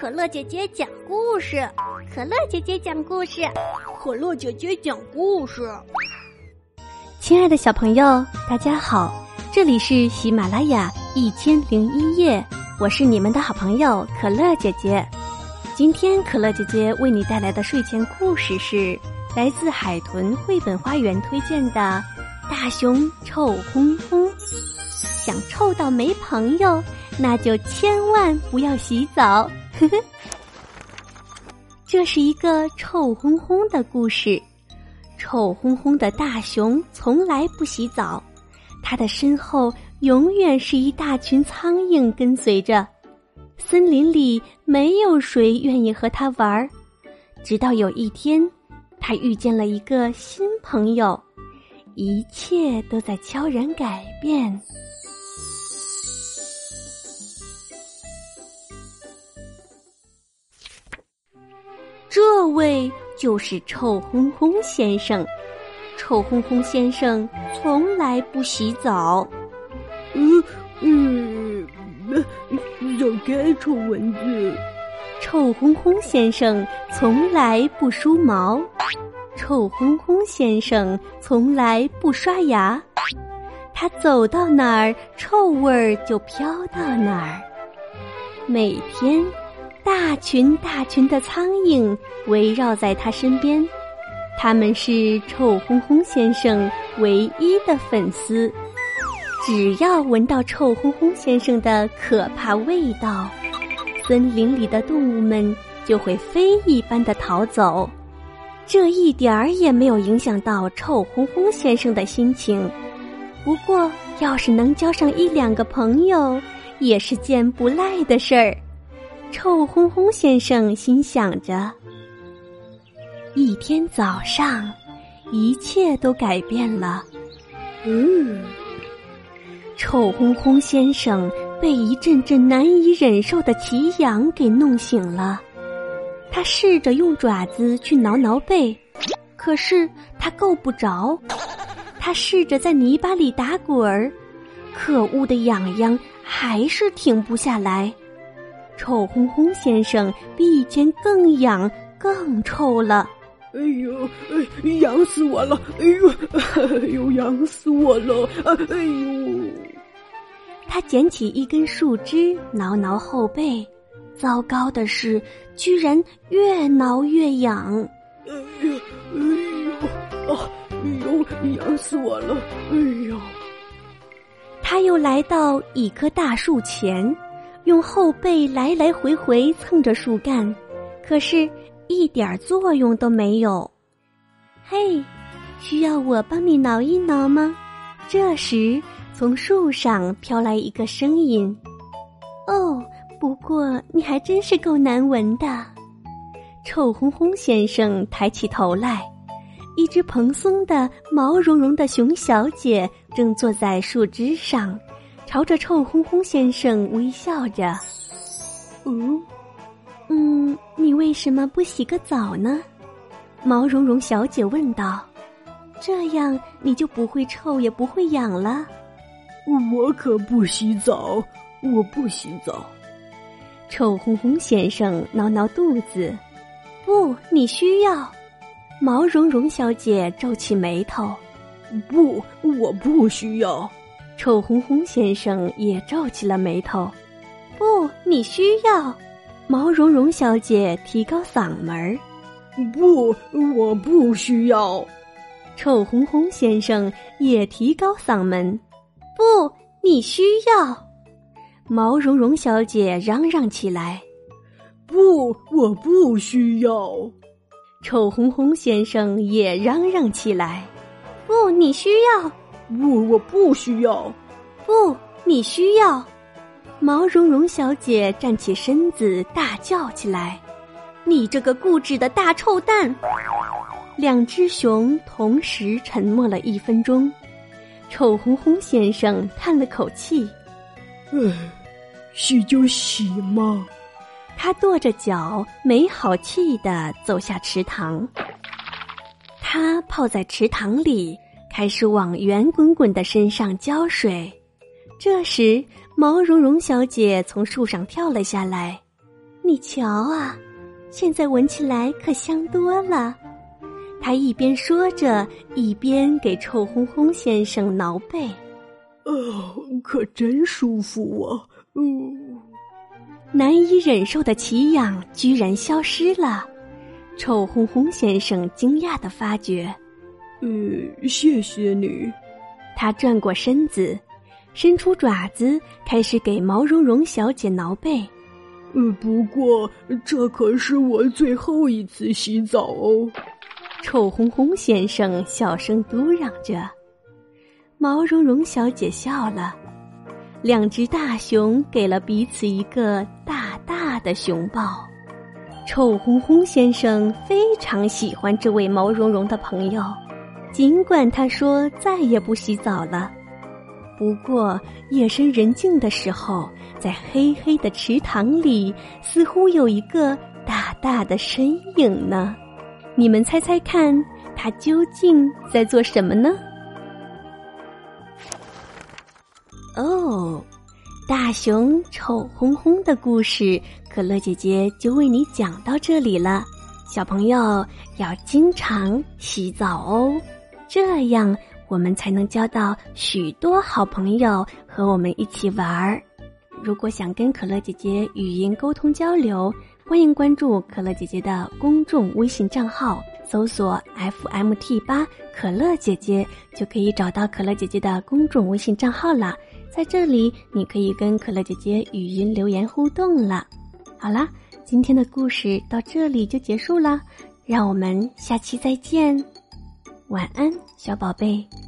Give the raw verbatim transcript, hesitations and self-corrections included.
可乐姐姐讲故事，可乐姐姐讲故事， 可乐姐姐讲故事。 亲爱的小朋友，大家好，这里是喜马拉雅一千零一夜，我是你们的好朋友可乐姐姐。今天可乐姐姐为你带来的睡前故事是来自海豚绘本花园推荐的大熊臭烘烘。想臭到没朋友，那就千万不要洗澡。呵呵，这是一个臭烘烘的故事。臭烘烘的大熊从来不洗澡，他的身后永远是一大群苍蝇跟随着。森林里没有谁愿意和他玩，直到有一天，他遇见了一个新朋友，一切都在悄然改变。这位就是臭烘烘先生。臭烘烘先生从来不洗澡。 嗯嗯，让开，臭蚊子。 臭烘烘先生从来不梳毛。臭烘烘先生从来不刷牙。他走到哪儿，臭味儿就飘到哪儿。每天大群大群的苍蝇围绕在他身边，他们是臭烘烘先生唯一的粉丝。只要闻到臭烘烘先生的可怕味道，森林里的动物们就会飞一般的逃走。这一点儿也没有影响到臭烘烘先生的心情。不过，要是能交上一两个朋友，也是件不赖的事儿。臭烘烘先生心想着。一天早上，一切都改变了。 嗯， 臭烘烘先生被一阵阵难以忍受的奇痒给弄醒了。他试着用爪子去挠挠背，可是他够不着。他试着在泥巴里打滚儿，可恶的痒痒还是停不下来。臭烘烘先生比以前更痒更臭了。 哎呦，哎，痒死我了！哎呦，哎呦，痒死我了！哎呦！ 他捡起一根树枝，挠挠后背。糟糕的是，居然越挠越痒。 哎呦，哎呦，啊，哎呦，痒死我了！哎呦！ 他又来到一棵大树前，用后背来来回回蹭着树干，可是一点作用都没有。嘿，需要我帮你挠一挠吗？这时，从树上飘来一个声音。哦，不过你还真是够难闻的。臭烘烘先生抬起头来，一只蓬松的毛茸茸的熊小姐正坐在树枝上，朝着臭烘烘先生微笑着。 嗯嗯，你为什么不洗个澡呢？毛茸茸小姐问道。这样你就不会臭也不会痒了。 我可不洗澡，我不洗澡。 臭烘烘先生挠挠肚子。不，你需要。毛茸茸小姐皱起眉头。 不，我不需要。 臭烘烘先生也皱起了眉头。不，你需要。毛茸茸小姐提高嗓门儿。 不，我不需要。 臭烘烘先生也提高嗓门。不，你需要。毛茸茸小姐嚷嚷起来。 不，我不需要。 臭烘烘先生也嚷嚷起来。不，你需要。 不，我不需要。 不，你需要。毛茸茸小姐站起身子，大叫起来：“你这个固执的大臭蛋！”两只熊同时沉默了一分钟。臭烘烘先生叹了口气：“ 唉，洗就洗嘛。” 他跺着脚，没好气地走下池塘。他泡在池塘里，开始往圆滚滚的身上浇水。这时，毛茸茸小姐从树上跳了下来。 你瞧啊，现在闻起来可香多了。他一边说着，一边给臭烘烘先生挠背。 哦，可真舒服啊！嗯， 难以忍受的奇痒居然消失了。臭烘烘先生惊讶地发觉， 呃，谢谢你。 他转过身子，伸出爪子，开始给毛茸茸小姐挠背。 呃，不过这可是我最后一次洗澡哦。 臭烘烘先生小声嘟嚷着。毛茸茸小姐笑了。两只大熊给了彼此一个大大的熊抱。臭烘烘先生非常喜欢这位毛茸茸的朋友，尽管他说再也不洗澡了。不过夜深人静的时候，在黑黑的池塘里，似乎有一个大大的身影呢。你们猜猜看，他究竟在做什么呢？哦，大熊臭烘烘的故事，可乐姐姐就为你讲到这里了。小朋友要经常洗澡哦，这样我们才能交到许多好朋友和我们一起玩儿。如果想跟可乐姐姐语音沟通交流，欢迎关注可乐姐姐的公众微信账号，搜索 F M T 八 可乐姐姐，就可以找到可乐姐姐的公众微信账号了。在这里你可以跟可乐姐姐语音留言互动了。好啦，今天的故事到这里就结束了，让我们下期再见。晚安，小宝贝。